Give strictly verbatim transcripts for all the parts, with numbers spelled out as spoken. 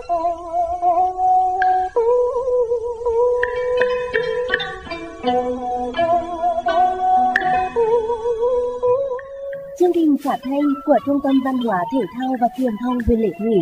Chương trình phát thanh của Trung tâm Văn hóa Thể thao và Truyền thông huyện Lệ Thủy.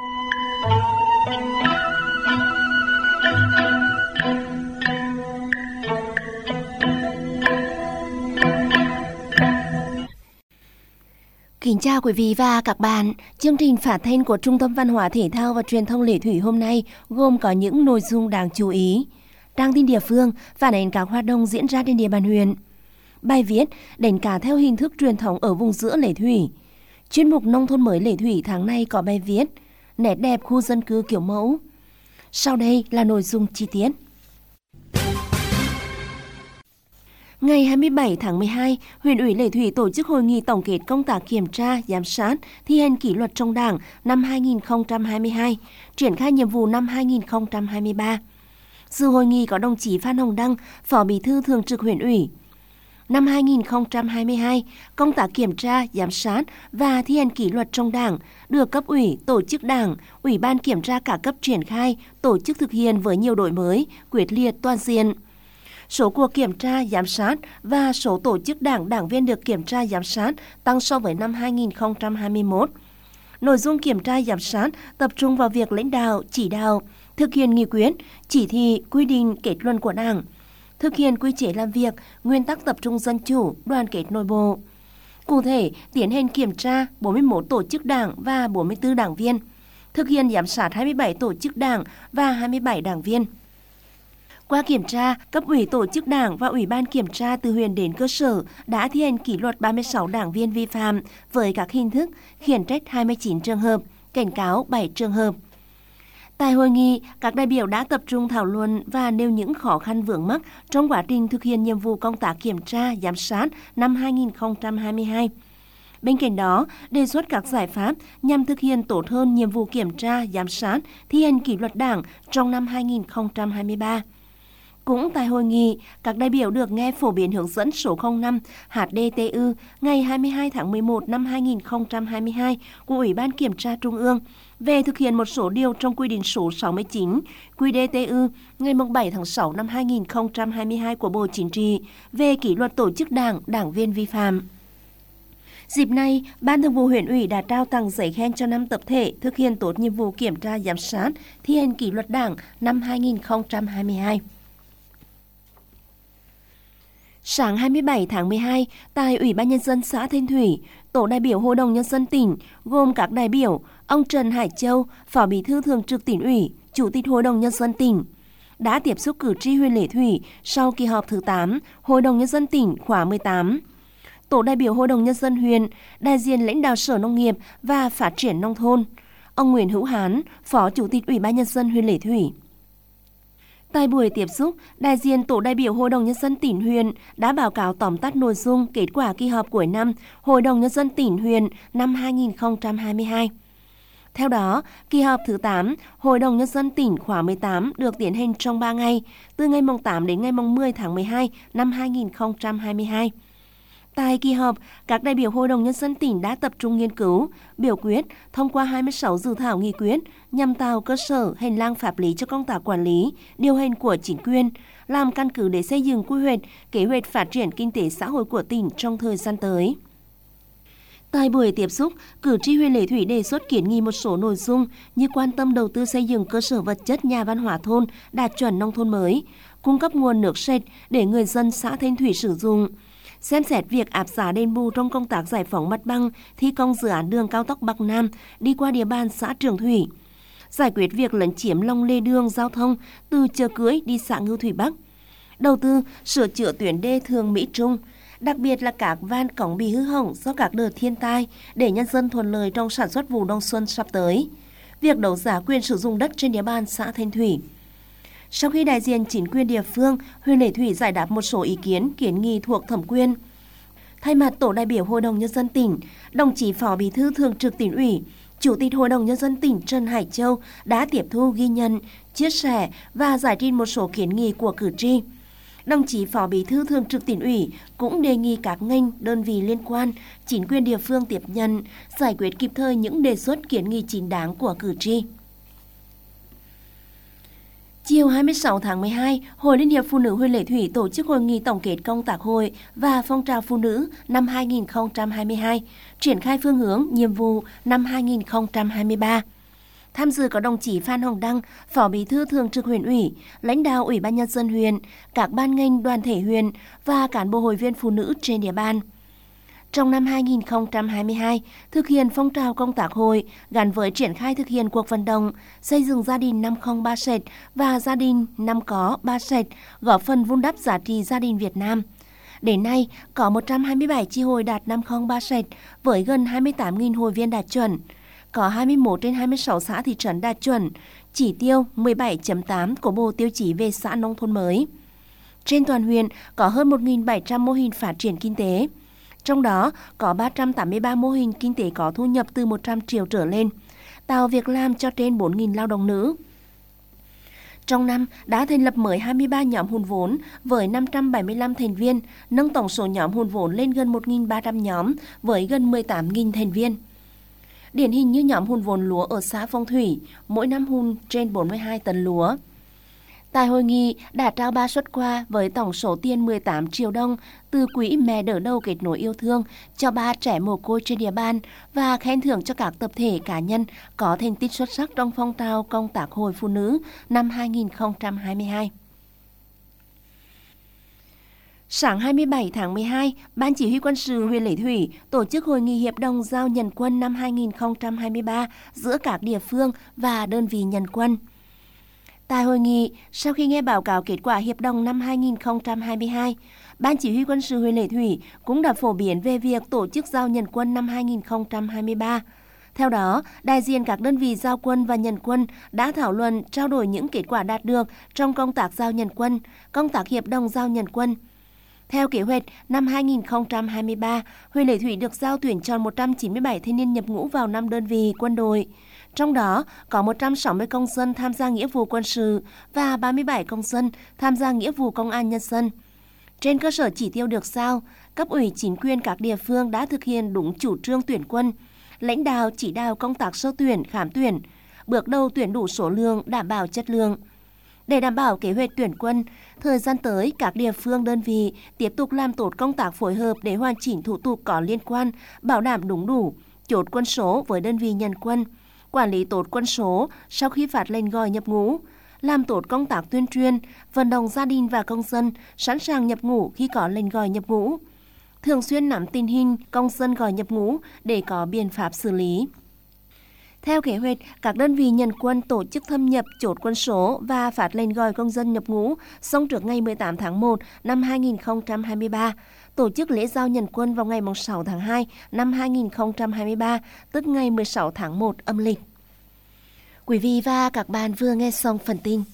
Kính chào quý vị và các bạn. Chương trình phát thanh của Trung tâm Văn hóa Thể thao và Truyền thông Lệ Thủy hôm nay gồm có những nội dung đáng chú ý. Trang tin địa phương phản ánh các hoạt động diễn ra trên địa bàn huyện. Bài viết đánh cá theo hình thức truyền thống ở vùng giữa Lệ Thủy. Chuyên mục Nông thôn mới Lệ Thủy tháng này có bài viết nét đẹp khu dân cư kiểu mẫu. Sau đây là nội dung chi tiết. Ngày hai mươi bảy tháng mười hai, huyện ủy Lệ Thủy tổ chức hội nghị tổng kết công tác kiểm tra, giám sát, thi hành kỷ luật trong Đảng năm hai nghìn không trăm hai mươi hai, triển khai nhiệm vụ năm hai nghìn không trăm hai mươi ba. Dự hội nghị có đồng chí Phan Hồng Đăng, Phó Bí thư Thường trực huyện ủy. Năm hai nghìn không trăm hai mươi hai, công tác kiểm tra, giám sát và thi hành kỷ luật trong Đảng được cấp ủy, tổ chức Đảng, Ủy ban kiểm tra cả cấp triển khai, tổ chức thực hiện với nhiều đổi mới, quyết liệt toàn diện. Số cuộc kiểm tra, giám sát và số tổ chức Đảng, đảng viên được kiểm tra, giám sát tăng so với năm hai nghìn không trăm hai mươi mốt. Nội dung kiểm tra, giám sát tập trung vào việc lãnh đạo, chỉ đạo, thực hiện nghị quyết, chỉ thị, quy định, kết luận của Đảng, thực hiện quy chế làm việc, nguyên tắc tập trung dân chủ, đoàn kết nội bộ. Cụ thể, tiến hành kiểm tra bốn mươi mốt tổ chức Đảng và bốn mươi tư đảng viên, thực hiện giám sát hai mươi bảy tổ chức Đảng và hai mươi bảy đảng viên. Qua kiểm tra, cấp ủy tổ chức Đảng và Ủy ban kiểm tra từ huyện đến cơ sở đã thi hành kỷ luật ba mươi sáu đảng viên vi phạm với các hình thức khiển trách hai mươi chín trường hợp, cảnh cáo bảy trường hợp. Tại hội nghị, các đại biểu đã tập trung thảo luận và nêu những khó khăn vướng mắc trong quá trình thực hiện nhiệm vụ công tác kiểm tra, giám sát năm hai nghìn không trăm hai mươi hai. Bên cạnh đó, đề xuất các giải pháp nhằm thực hiện tốt hơn nhiệm vụ kiểm tra, giám sát, thi hành kỷ luật Đảng trong năm hai nghìn không trăm hai mươi ba. Cũng tại hội nghị, các đại biểu được nghe phổ biến hướng dẫn số không năm H D T U ngày hai mươi hai tháng mười một năm hai nghìn không trăm hai mươi hai của Ủy ban Kiểm tra Trung ương về thực hiện một số điều trong quy định số sáu mươi chín Q D T U ngày bảy tháng sáu năm hai nghìn không trăm hai mươi hai của Bộ Chính trị về kỷ luật tổ chức Đảng, đảng viên vi phạm. Dịp này, Ban Thường vụ huyện ủy đã trao tặng giấy khen cho năm tập thể thực hiện tốt nhiệm vụ kiểm tra, giám sát, thi hành kỷ luật Đảng năm hai nghìn không trăm hai mươi hai. Sáng hai mươi bảy tháng mười hai, tại Ủy ban Nhân dân xã Thanh Thủy, Tổ đại biểu Hội đồng Nhân dân tỉnh gồm các đại biểu ông Trần Hải Châu, Phó Bí thư Thường trực Tỉnh ủy, Chủ tịch Hội đồng Nhân dân tỉnh, đã tiếp xúc cử tri huyện Lệ Thủy sau kỳ họp thứ tám Hội đồng Nhân dân tỉnh khóa mười tám. Tổ đại biểu Hội đồng Nhân dân huyện, đại diện lãnh đạo Sở Nông nghiệp và Phát triển Nông thôn, ông Nguyễn Hữu Hán, Phó Chủ tịch Ủy ban Nhân dân huyện Lệ Thủy. Tại buổi tiếp xúc, đại diện Tổ đại biểu Hội đồng Nhân dân tỉnh huyện đã báo cáo tóm tắt nội dung kết quả kỳ họp cuối năm Hội đồng Nhân dân tỉnh huyện năm hai nghìn không trăm hai mươi hai. Theo đó, kỳ họp thứ tám Hội đồng Nhân dân tỉnh khóa mười tám được tiến hành trong ba ngày, từ ngày tám đến ngày mười tháng mười hai năm hai nghìn không trăm hai mươi hai. Tại kỳ họp, các đại biểu Hội đồng Nhân dân tỉnh đã tập trung nghiên cứu, biểu quyết, thông qua hai mươi sáu dự thảo nghị quyết nhằm tạo cơ sở hành lang pháp lý cho công tác quản lý, điều hành của chính quyền, làm căn cứ để xây dựng quy hoạch, kế hoạch phát triển kinh tế xã hội của tỉnh trong thời gian tới. Tại buổi tiếp xúc, cử tri huyện Lệ Thủy đề xuất kiến nghị một số nội dung như quan tâm đầu tư xây dựng cơ sở vật chất nhà văn hóa thôn đạt chuẩn nông thôn mới, cung cấp nguồn nước sạch để người dân xã Thanh Thủy sử dụng, xem xét việc áp giá đền bù trong công tác giải phóng mặt bằng thi công dự án đường cao tốc Bắc Nam đi qua địa bàn xã Trường Thủy, giải quyết việc lấn chiếm lòng lề đường giao thông từ chợ Cưới đi xã Ngưu Thủy Bắc, đầu tư sửa chữa tuyến đê Thường Mỹ Trung, đặc biệt là các van cống bị hư hỏng do các đợt thiên tai để nhân dân thuận lợi trong sản xuất vụ đông xuân sắp tới, việc đấu giá quyền sử dụng đất trên địa bàn xã Thanh Thủy. Sau khi đại diện chính quyền địa phương, huyện Lệ Thủy giải đáp một số ý kiến kiến nghị thuộc thẩm quyền, thay mặt Tổ đại biểu Hội đồng Nhân dân tỉnh, đồng chí Phó Bí thư Thường trực Tỉnh ủy, Chủ tịch Hội đồng Nhân dân tỉnh Trần Hải Châu đã tiếp thu ghi nhận, chia sẻ và giải trình một số kiến nghị của cử tri. Đồng chí Phó Bí thư Thường trực Tỉnh ủy cũng đề nghị các ngành, đơn vị liên quan, chính quyền địa phương tiếp nhận, giải quyết kịp thời những đề xuất kiến nghị chính đáng của cử tri. Chiều hai mươi sáu tháng mười hai, Hội Liên hiệp Phụ nữ huyện Lệ Thủy tổ chức hội nghị tổng kết công tác hội và phong trào phụ nữ năm hai nghìn không trăm hai mươi hai, triển khai phương hướng, nhiệm vụ năm hai nghìn không trăm hai mươi ba. Tham dự có đồng chí Phan Hồng Đăng, Phó Bí thư Thường trực huyện ủy, lãnh đạo Ủy ban nhân dân huyện, các ban ngành đoàn thể huyện và cán bộ hội viên phụ nữ trên địa bàn. Trong năm hai nghìn không trăm hai mươi hai, thực hiện phong trào công tác hội gắn với triển khai thực hiện cuộc vận động xây dựng gia đình năm không ba sạch và gia đình năm có ba sạch, góp phần vun đắp giá trị gia đình Việt Nam. Đến nay, có một trăm hai mươi bảy chi hội đạt năm không ba sạch với gần hai mươi tám nghìn hội viên đạt chuẩn. Có hai mươi mốt trên hai mươi sáu xã thị trấn đạt chuẩn, chỉ tiêu mười bảy chấm tám của Bộ Tiêu chí về xã nông thôn mới. Trên toàn huyện có hơn một nghìn bảy trăm mô hình phát triển kinh tế. Trong đó có ba trăm tám mươi ba mô hình kinh tế có thu nhập từ một trăm triệu trở lên, tạo việc làm cho trên bốn nghìn lao động nữ. Trong năm đã thành lập mới hai mươi ba nhóm hùn vốn với năm trăm bảy mươi lăm thành viên, nâng tổng số nhóm hùn vốn lên gần một nghìn ba trăm nhóm với gần mười tám nghìn thành viên. Điển hình như nhóm hùn vốn lúa ở xã Phong Thủy, mỗi năm hùn trên bốn mươi hai tấn lúa. Tại hội nghị đã trao ba suất quà với tổng số tiền mười tám triệu đồng từ quỹ Mẹ đỡ đầu kết nối yêu thương cho ba trẻ mồ côi trên địa bàn và khen thưởng cho các tập thể cá nhân có thành tích xuất sắc trong phong trào công tác hội phụ nữ năm hai nghìn không trăm hai mươi hai. Sáng hai mươi bảy tháng mười hai, Ban Chỉ huy Quân sự huyện Lệ Thủy tổ chức hội nghị hiệp đồng giao nhận quân năm hai nghìn không trăm hai mươi ba giữa các địa phương và đơn vị nhận quân. Tại hội nghị, sau khi nghe báo cáo kết quả hiệp đồng năm hai nghìn không trăm hai mươi hai, Ban Chỉ huy Quân sự huyện Lệ Thủy cũng đã phổ biến về việc tổ chức giao nhận quân năm hai nghìn không trăm hai mươi ba. Theo đó, đại diện các đơn vị giao quân và nhận quân đã thảo luận trao đổi những kết quả đạt được trong công tác giao nhận quân, công tác hiệp đồng giao nhận quân. Theo kế hoạch, năm hai nghìn không trăm hai mươi ba, huyện Lệ Thủy được giao tuyển chọn một trăm chín mươi bảy thanh niên nhập ngũ vào năm đơn vị quân đội. Trong đó, có một trăm sáu mươi công dân tham gia nghĩa vụ quân sự và ba mươi bảy công dân tham gia nghĩa vụ công an nhân dân. Trên cơ sở chỉ tiêu được giao, cấp ủy chính quyền các địa phương đã thực hiện đúng chủ trương tuyển quân, lãnh đạo chỉ đạo công tác sơ tuyển, khám tuyển, bước đầu tuyển đủ số lượng, đảm bảo chất lượng. Để đảm bảo kế hoạch tuyển quân, thời gian tới các địa phương đơn vị tiếp tục làm tốt công tác phối hợp để hoàn chỉnh thủ tục có liên quan, bảo đảm đúng đủ, chốt quân số với đơn vị nhận quân, quản lý tốt quân số sau khi phát lệnh gọi nhập ngũ, làm tốt công tác tuyên truyền, vận động gia đình và công dân sẵn sàng nhập ngũ khi có lệnh gọi nhập ngũ, thường xuyên nắm tình hình công dân gọi nhập ngũ để có biện pháp xử lý. Theo kế hoạch, các đơn vị nhận quân tổ chức thâm nhập chốt quân số và phát lệnh gọi công dân nhập ngũ xong trước ngày mười tám tháng một năm hai nghìn không trăm hai mươi ba, tổ chức lễ giao nhận quân vào ngày sáu tháng hai năm hai nghìn không trăm hai mươi ba, tức ngày mười sáu tháng một âm lịch. Quý vị và các bạn vừa nghe xong phần tin.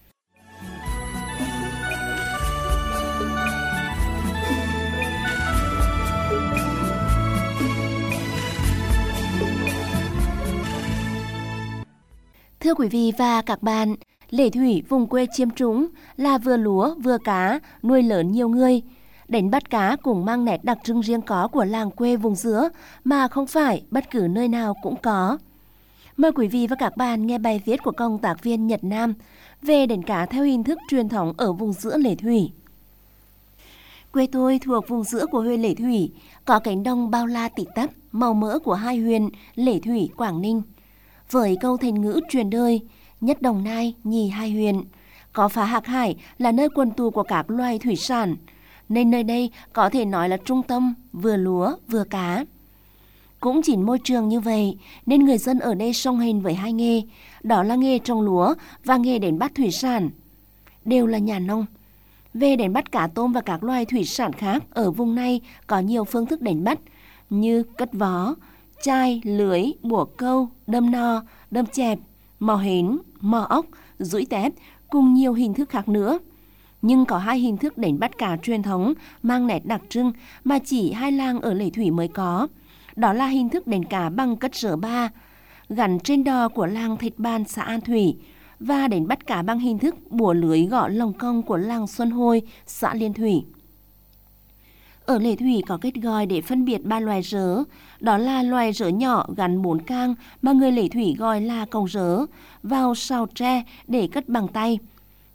Thưa quý vị và các bạn, Lệ Thủy vùng quê chiêm trũng là vừa lúa vừa cá, nuôi lớn nhiều người. Đánh bắt cá cũng mang nét đặc trưng riêng có của làng quê vùng giữa mà không phải bất cứ nơi nào cũng có. Mời quý vị và các bạn nghe bài viết của công tác viên Nhật Nam về đánh cá theo hình thức truyền thống ở vùng giữa Lệ Thủy. Quê tôi thuộc vùng giữa của huyện Lệ Thủy, có cánh đồng bao la tít tắp, màu mỡ của hai huyện Lệ Thủy, Quảng Ninh. Với câu thành ngữ truyền đời, nhất Đồng Nai, nhì hai huyện, có phá Hạc Hải là nơi quần tụ của các loài thủy sản, nên nơi đây có thể nói là trung tâm vừa lúa vừa cá. Cũng chỉ môi trường như vậy nên người dân ở đây song hành với hai nghề, đó là nghề trồng lúa và nghề đánh bắt thủy sản. Đều là nhà nông. Về đánh bắt cá tôm và các loài thủy sản khác ở vùng này có nhiều phương thức đánh bắt như cất vó, chai, lưới, bủa câu, đâm no, đâm chẹp, mò hến, mò ốc, dũi tép cùng nhiều hình thức khác nữa. Nhưng có hai hình thức đánh bắt cá truyền thống mang nét đặc trưng mà chỉ hai làng ở Lệ Thủy mới có. Đó là hình thức đánh cá bằng cất rỡ ba, gắn trên đò của làng Thạch Ban, xã An Thủy, và đánh bắt cá bằng hình thức bủa lưới gõ lồng công của làng Xuân Hôi, xã Liên Thủy. Ở Lệ Thủy có cách gọi để phân biệt ba loài rớ, đó là loài rớ nhỏ gắn bốn cang mà người Lệ Thủy gọi là còng rớ, vào sào tre để cất bằng tay,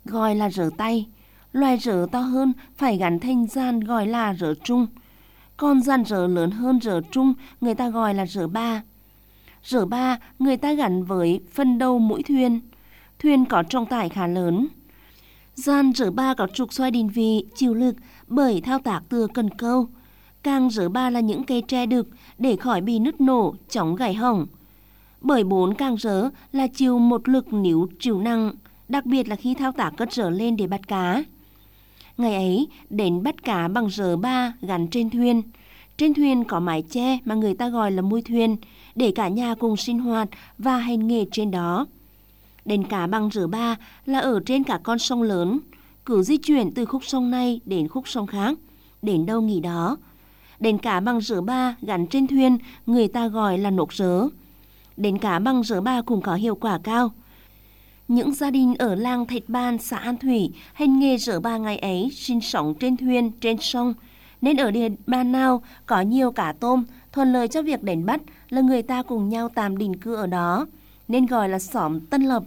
gọi là rỡ tay. Loài rỡ to hơn phải gắn thành gian gọi là rỡ trung. Còn gian rỡ lớn hơn rỡ trung người ta gọi là rỡ ba. Rỡ ba người ta gắn với phần đầu mũi thuyền. Thuyền có trọng tải khá lớn. Gian rỡ ba có trục xoay định vị, chịu lực bởi thao tác từ cần câu. Càng rỡ ba là những cây tre đực để khỏi bị nứt nổ, chóng gãy hỏng. Bởi bốn càng rỡ là chịu một lực níu chịu nặng, đặc biệt là khi thao tác cất rỡ lên để bắt cá. Ngày ấy, đến bắt cá bằng rỡ ba gắn trên thuyền. Trên thuyền có mái che mà người ta gọi là mui thuyền, để cả nhà cùng sinh hoạt và hành nghề trên đó. Đến cá bằng rỡ ba là ở trên cả con sông lớn, cứ di chuyển từ khúc sông này đến khúc sông khác, đến đâu nghỉ đó. Đến cá bằng rỡ ba gắn trên thuyền người ta gọi là nộp rỡ. Đến cá bằng rỡ ba cũng có hiệu quả cao. Những gia đình ở làng Thạch Ban, xã An Thủy hành nghề rỡ ba ngày ấy sinh sống trên thuyền, trên sông. Nên ở địa bàn nào có nhiều cá tôm, thuận lợi cho việc đánh bắt là người ta cùng nhau tạm định cư ở đó, nên gọi là xóm Tân Lập.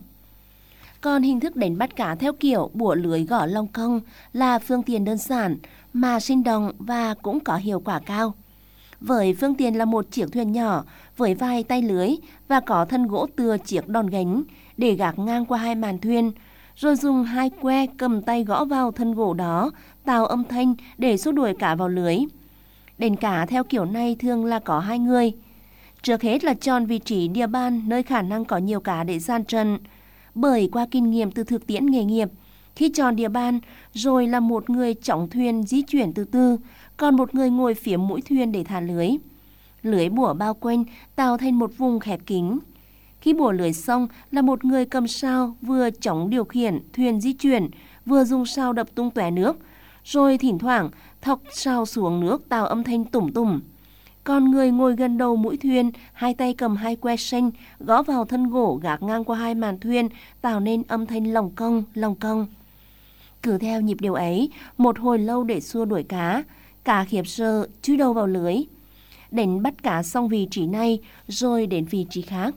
Còn hình thức đánh bắt cá theo kiểu bủa lưới gõ lông công là phương tiện đơn giản mà sinh động và cũng có hiệu quả cao. Với phương tiện là một chiếc thuyền nhỏ với vài tay lưới và có thân gỗ tựa chiếc đòn gánh để gác ngang qua hai màn thuyền, rồi dùng hai que cầm tay gõ vào thân gỗ đó, tạo âm thanh để xua đuổi cá vào lưới. Đánh cá theo kiểu này thường là có hai người. Trước hết là chọn vị trí địa bàn nơi khả năng có nhiều cá để gian trận. Bởi qua kinh nghiệm từ thực tiễn nghề nghiệp, khi chọn địa bàn rồi là một người chóng thuyền di chuyển từ từ, còn một người ngồi phía mũi thuyền để thả lưới. Lưới bủa bao quanh tạo thành một vùng khép kín. Khi bủa lưới xong là một người cầm sao vừa chóng điều khiển thuyền di chuyển, vừa dùng sao đập tung tóe nước, rồi thỉnh thoảng thọc sao xuống nước tạo âm thanh tủm tủm. Còn người ngồi gần đầu mũi thuyền, hai tay cầm hai que sanh, gõ vào thân gỗ gác ngang qua hai màn thuyền, tạo nên âm thanh lồng công, lồng công. Cứ theo nhịp điệu ấy, một hồi lâu để xua đuổi cá, cá khiếp sợ chui đầu vào lưới. Đến bắt cá xong vị trí này, rồi đến vị trí khác.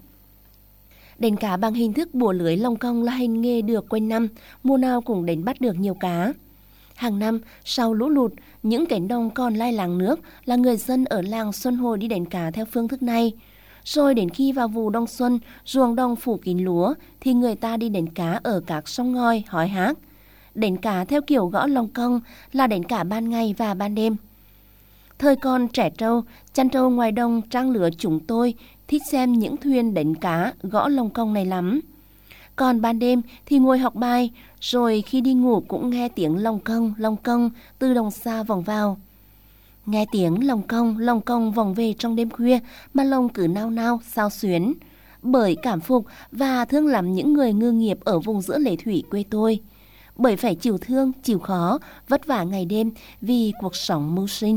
Đánh cá bằng hình thức bủa lưới lồng công là hành nghề được quanh năm, mùa nào cũng đánh bắt được nhiều cá. Hàng năm, sau lũ lụt, những cánh đồng còn lai láng nước là người dân ở làng Xuân Hồi đi đánh cá theo phương thức này. Rồi đến khi vào vụ đông xuân, ruộng đồng phủ kín lúa, thì người ta đi đánh cá ở các sông ngòi, hói hát. Đánh cá theo kiểu gõ lồng công là đánh cả ban ngày và ban đêm. Thời còn trẻ trâu, chăn trâu ngoài đồng trang lứa chúng tôi thích xem những thuyền đánh cá gõ lồng công này lắm. Còn ban đêm thì ngồi học bài, rồi khi đi ngủ cũng nghe tiếng lồng công, lồng công từ đồng xa vòng vào. Nghe tiếng lồng công, lồng công vòng về trong đêm khuya mà lòng cứ nao nao, xao xuyến. Bởi cảm phục và thương lắm những người ngư nghiệp ở vùng giữa lệ thủy quê tôi. Bởi phải chịu thương, chịu khó, vất vả ngày đêm vì cuộc sống mưu sinh.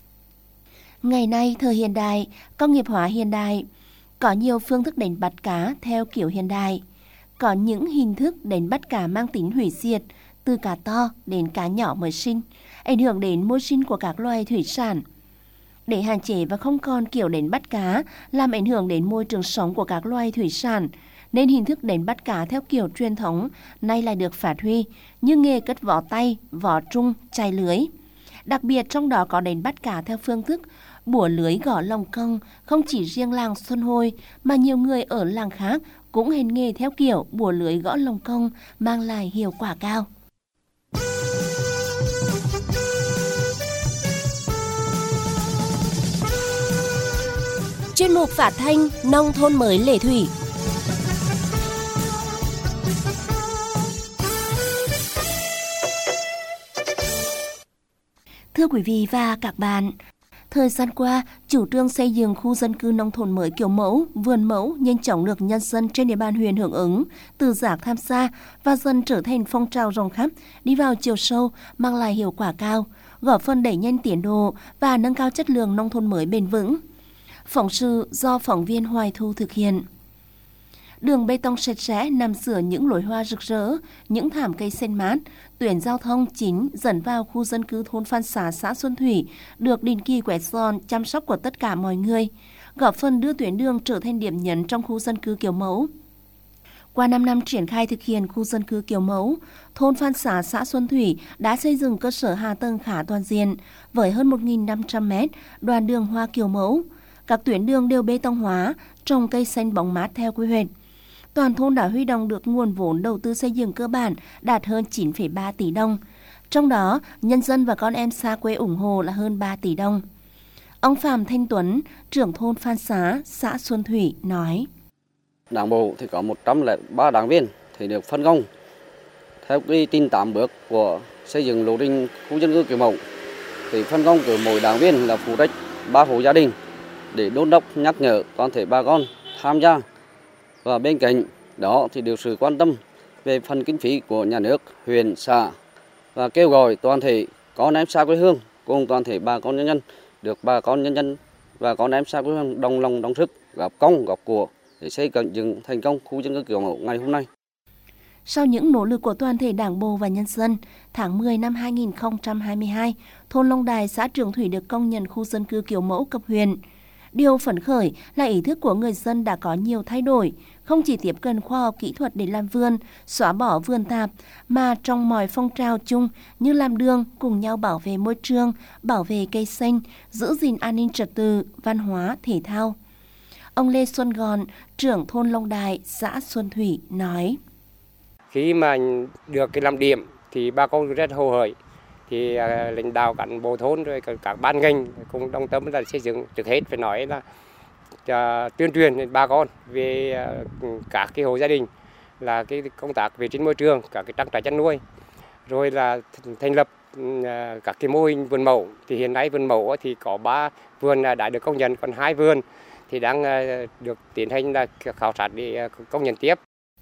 Ngày nay, thời hiện đại, công nghiệp hóa hiện đại, có nhiều phương thức đánh bắt cá theo kiểu hiện đại. Có những hình thức đánh bắt cá mang tính hủy diệt, từ cá to đến cá nhỏ mới sinh, ảnh hưởng đến môi sinh của các loài thủy sản. Để hạn chế và không còn kiểu đánh bắt cá làm ảnh hưởng đến môi trường sống của các loài thủy sản, nên hình thức đánh bắt cá theo kiểu truyền thống nay lại được phát huy như nghề cất vỏ tay, vỏ trung, chài lưới. Đặc biệt trong đó có đánh bắt cá theo phương thức bủa lưới gõ lồng công, không chỉ riêng làng Xuân Hồi mà nhiều người ở làng khác cũng hành nghề theo kiểu bủa lưới gõ lồng công mang lại hiệu quả cao. Chuyên mục phát thanh Nông thôn mới Lệ Thủy. Thưa quý vị và các bạn, thời gian qua, chủ trương xây dựng khu dân cư nông thôn mới kiểu mẫu, vườn mẫu nhanh chóng được nhân dân trên địa bàn huyện hưởng ứng, tự giác tham gia và dần trở thành phong trào rộng khắp, đi vào chiều sâu, mang lại hiệu quả cao, góp phần đẩy nhanh tiến độ và nâng cao chất lượng nông thôn mới bền vững. Phóng sự do phóng viên Hoài Thu thực hiện. Đường bê tông sạch sẽ nằm giữa những lối hoa rực rỡ, những thảm cây xanh mát, tuyến giao thông chính dẫn vào khu dân cư thôn Phan Xá, xã Xuân Thủy được định kỳ quét dọn, chăm sóc của tất cả mọi người, góp phần đưa tuyến đường trở thành điểm nhấn trong khu dân cư kiểu mẫu. Qua năm năm triển khai thực hiện khu dân cư kiểu mẫu, thôn Phan Xá, xã Xuân Thủy đã xây dựng cơ sở hạ tầng khá toàn diện với hơn một nghìn năm trăm mét đoạn đường hoa kiểu mẫu. Các tuyến đường đều bê tông hóa, trồng cây xanh bóng mát theo quy hoạch. Toàn thôn đã huy động được nguồn vốn đầu tư xây dựng cơ bản đạt hơn chín phẩy ba tỷ đồng. Trong đó, nhân dân và con em xa quê ủng hộ là hơn ba tỷ đồng. Ông Phạm Thanh Tuấn, trưởng thôn Phan Xá, xã Xuân Thủy nói: Đảng bộ thì có một trăm lẻ ba đảng viên thì được phân công theo quy trình tám bước của xây dựng lộ trình khu dân cư kiểu mẫu. Thì phân công của mỗi đảng viên là phụ trách ba hộ gia đình để đôn đốc nhắc nhở toàn thể bà con tham gia. Và bên cạnh đó thì được sự quan tâm về phần kinh phí của nhà nước, huyện, xã và kêu gọi toàn thể con em xa quê hương cùng toàn thể bà con nhân dân được bà con nhân dân và con em xa quê hương đồng lòng đồng sức góp công góp của để xây dựng thành công khu dân cư kiểu mẫu ngày hôm nay. Sau những nỗ lực của toàn thể Đảng bộ và nhân dân, tháng mười năm hai nghìn không trăm hai mươi hai, thôn Long Đài, xã Trường Thủy được công nhận khu dân cư kiểu mẫu cấp huyện. Điều phấn khởi là ý thức của người dân đã có nhiều thay đổi, không chỉ tiếp cận khoa học kỹ thuật để làm vườn, xóa bỏ vườn tạp, mà trong mọi phong trào chung như làm đường, cùng nhau bảo vệ môi trường, bảo vệ cây xanh, giữ gìn an ninh trật tự, văn hóa, thể thao. Ông Lê Xuân Gòn, trưởng thôn Long Đài, xã Xuân Thủy nói: Khi mà được cái làm điểm thì bà con rất hồ hởi. Thì uh, lãnh đạo cán bộ thôn rồi các ban ngành cũng đồng tâm là xây dựng, trước hết phải nói là uh, tuyên truyền đến bà con về uh, các cái hộ gia đình là cái công tác vệ sinh môi trường, các cái trang trại chăn nuôi, rồi là thành lập uh, các cái mô hình vườn mẫu. Thì hiện nay vườn mẫu thì có ba vườn đã được công nhận, còn hai vườn thì đang uh, được tiến hành là khảo sát để uh, công nhận tiếp.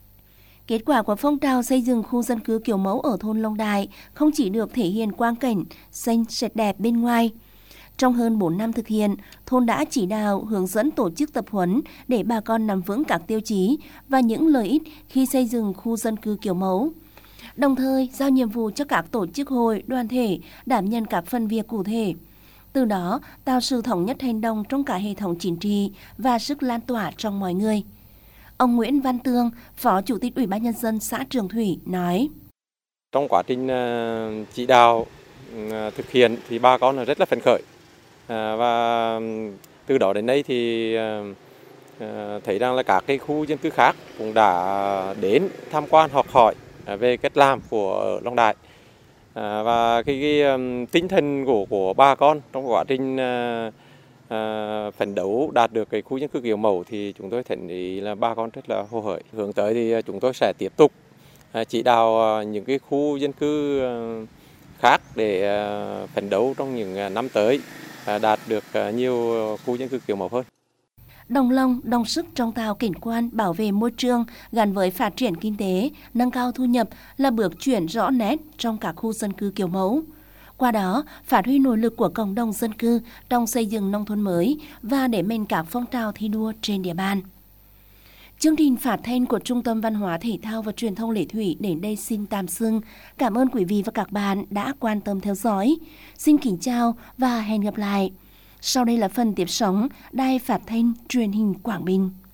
Kết quả của phong trào xây dựng khu dân cư kiểu mẫu ở thôn Long Đài không chỉ được thể hiện quang cảnh xanh sạch đẹp bên ngoài. Trong hơn bốn năm thực hiện, thôn đã chỉ đạo hướng dẫn tổ chức tập huấn để bà con nắm vững các tiêu chí và những lợi ích khi xây dựng khu dân cư kiểu mẫu. Đồng thời, giao nhiệm vụ cho các tổ chức hội, đoàn thể đảm nhận các phần việc cụ thể. Từ đó, tạo sự thống nhất hành động trong cả hệ thống chính trị và sức lan tỏa trong mọi người. Ông Nguyễn Văn Tương, Phó Chủ tịch Ủy ban Nhân dân xã Trường Thủy nói: Trong quá trình chỉ đạo thực hiện thì bà con rất là phấn khởi, và từ đó đến nay thì thấy rằng là các cái khu dân cư khác cũng đã đến tham quan học hỏi về cách làm của Long Đài, và cái, cái tinh thần của của bà con trong quá trình À, phấn đấu đạt được cái khu dân cư kiểu mẫu thì chúng tôi thấy là bà con rất là hồ hởi. Hướng tới thì chúng tôi sẽ tiếp tục à, chỉ đạo à, những cái khu dân cư à, khác để à, phấn đấu trong những năm tới à, đạt được à, nhiều khu dân cư kiểu mẫu hơn. Đồng lòng, đồng sức trong tạo cảnh quan, bảo vệ môi trường gắn với phát triển kinh tế, nâng cao thu nhập là bước chuyển rõ nét trong các khu dân cư kiểu mẫu. Qua đó, phát huy nỗ lực của cộng đồng dân cư trong xây dựng nông thôn mới và đẩy mạnh các phong trào thi đua trên địa bàn. Chương trình phát thanh của Trung tâm Văn hóa Thể thao và Truyền thông Lệ Thủy đến đây xin tạm dừng. Cảm ơn quý vị và các bạn đã quan tâm theo dõi. Xin kính chào và hẹn gặp lại. Sau đây là phần tiếp sóng Đài Phát thanh Truyền hình Quảng Bình.